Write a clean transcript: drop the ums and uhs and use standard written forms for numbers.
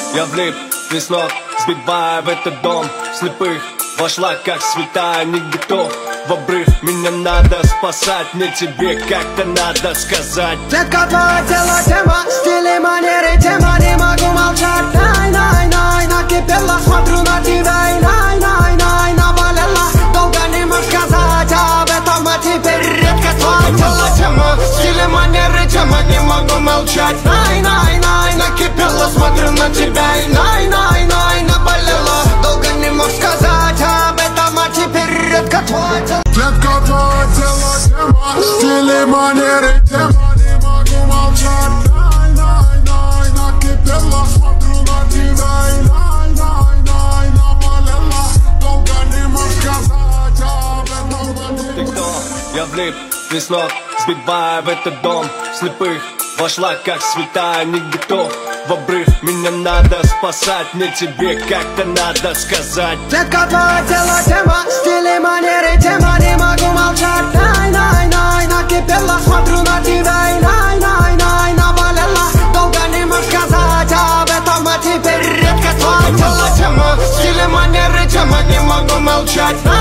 Я влип, весь ног, сбивая в этот дом слепых. Вошла как святая, не готов в обрыв. Меня надо спасать, мне тебе как-то надо сказать. Детка, твое тело тема, стиль и манеры тема. Не могу молчать, най-най-най. Накипела, смотрю на тебя и най-най-най. Наболела, долго не можешь сказать об этом, а теперь редко. Твое тело тема, стиль и манеры тема. Не могу молчать, най-най-най. Накипела, смотрю на тебя и най-най-най. Наболела, долго не можешь сказать об этом, а теперь редко. Твое тело. Детка, твое тело тема, стиль и манеры тема. Не могу молчать, най-най-най. Накипела, смотрю на тебя и най-най-най. Наболела, долго не можешь сказать об этом. Ты кто? Я влип, весь ног, сбивая в этот дом слепых. Вошла как святая, не готов в обрыв. Меня надо спасать, мне тебе как-то надо сказать. Детка, твое тело тема, стиль и манеры тема. Не могу молчать, най-най-най. Накипела, смотрю на тебя и най-най-най. Наболела, долго не можешь сказать об этом, а теперь редко. Твое тело тема, стиль и манеры тема. Не могу молчать,